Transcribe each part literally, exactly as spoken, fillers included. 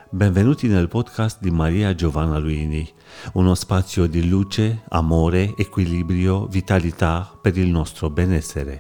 Benvenuti nel podcast di Maria Giovanna Luini, uno spazio di luce, amore, equilibrio, vitalità per il nostro benessere.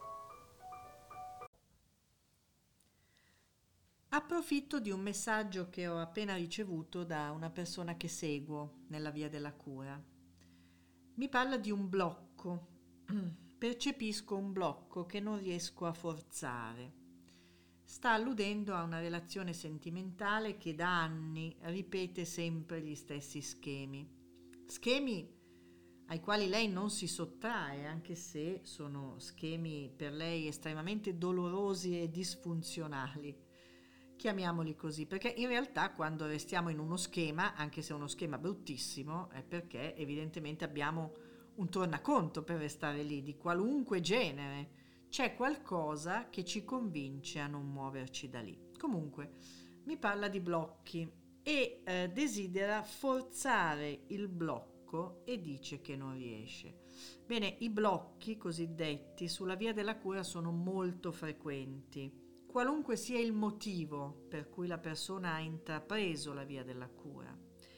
Approfitto di un messaggio che ho appena ricevuto da una persona che seguo nella via della cura. Mi parla di un blocco. Percepisco un blocco che non riesco a forzare. Sta alludendo a una relazione sentimentale che da anni ripete sempre gli stessi schemi. Schemi ai quali lei non si sottrae, anche se sono schemi per lei estremamente dolorosi e disfunzionali. Chiamiamoli così, perché in realtà quando restiamo in uno schema, anche se è uno schema bruttissimo, è perché evidentemente abbiamo un tornaconto per restare lì, di qualunque genere. C'è qualcosa che ci convince a non muoverci da lì. Comunque, mi parla di blocchi e eh, desidera forzare il blocco e dice che non riesce. Bene, i blocchi cosiddetti sulla via della cura sono molto frequenti. Qualunque sia il motivo per cui la persona ha intrapreso la via della cura.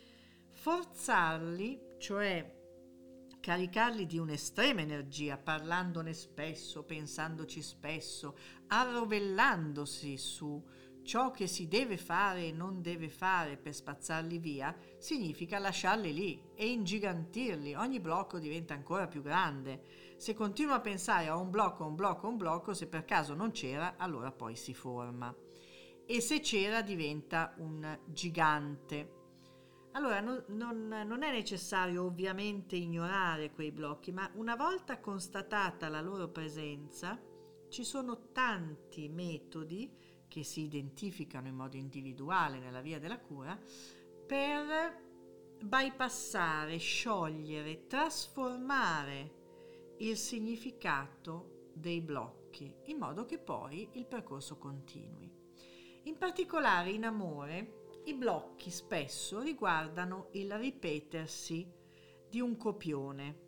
Forzarli, cioè caricarli di un'estrema energia, parlandone spesso, pensandoci spesso, arrovellandosi su ciò che si deve fare e non deve fare per spazzarli via, significa lasciarli lì e ingigantirli. Ogni blocco diventa ancora più grande. Se continuo a pensare a un blocco, un blocco, un blocco, se per caso non c'era, allora poi si forma. E se c'era diventa un gigante. Allora non, non, non è necessario ovviamente ignorare quei blocchi, ma una volta constatata la loro presenza, ci sono tanti metodi che si identificano in modo individuale nella via della cura per bypassare, sciogliere, trasformare il significato dei blocchi in modo che poi il percorso continui. In particolare in amore i blocchi spesso riguardano il ripetersi di un copione.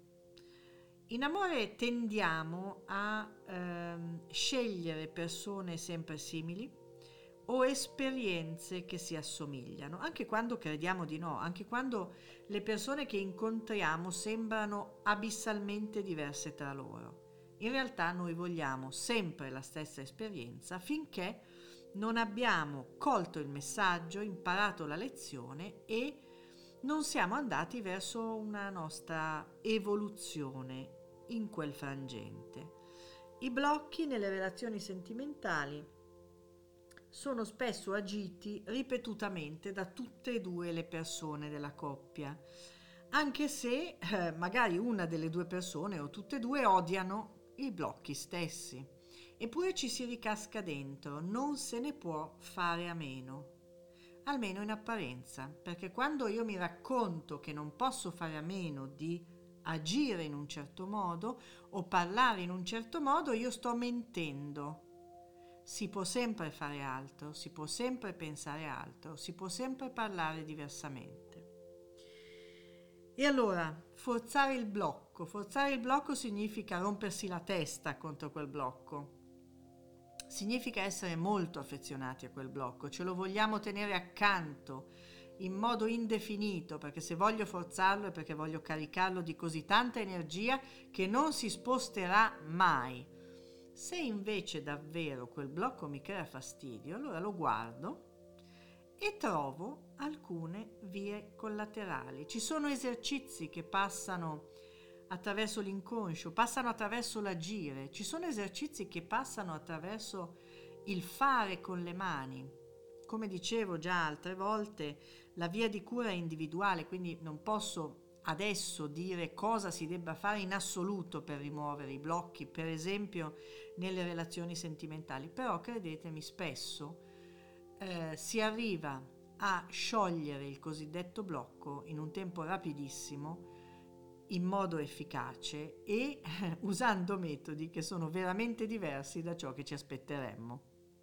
In amore tendiamo a ehm, scegliere persone sempre simili o esperienze che si assomigliano, anche quando crediamo di no, anche quando le persone che incontriamo sembrano abissalmente diverse tra loro. In realtà noi vogliamo sempre la stessa esperienza finché non abbiamo colto il messaggio, imparato la lezione e non siamo andati verso una nostra evoluzione in quel frangente. I blocchi nelle relazioni sentimentali sono spesso agiti ripetutamente da tutte e due le persone della coppia, anche se eh, magari una delle due persone o tutte e due odiano i blocchi stessi. Eppure ci si ricasca dentro, non se ne può fare a meno, almeno in apparenza, perché quando io mi racconto che non posso fare a meno di agire in un certo modo o parlare in un certo modo, io sto mentendo. Si può sempre fare altro, si può sempre pensare altro, si può sempre parlare diversamente. E allora, forzare il blocco. Forzare il blocco significa rompersi la testa contro quel blocco. Significa essere molto affezionati a quel blocco, ce lo vogliamo tenere accanto in modo indefinito, perché se voglio forzarlo è perché voglio caricarlo di così tanta energia che non si sposterà mai. Se invece davvero quel blocco mi crea fastidio, allora lo guardo e trovo alcune vie collaterali. Ci sono esercizi che passano attraverso l'inconscio, passano attraverso l'agire, ci sono esercizi che passano attraverso il fare con le mani. Come dicevo già altre volte, la via di cura è individuale, quindi non posso adesso dire cosa si debba fare in assoluto per rimuovere i blocchi, per esempio nelle relazioni sentimentali, però credetemi, spesso eh, si arriva a sciogliere il cosiddetto blocco in un tempo rapidissimo, in modo efficace e usando metodi che sono veramente diversi da ciò che ci aspetteremmo.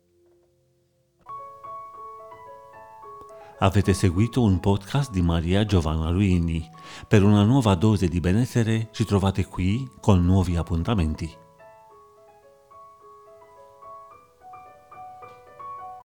Avete seguito un podcast di Maria Giovanna Luini. Per una nuova dose di benessere ci trovate qui con nuovi appuntamenti.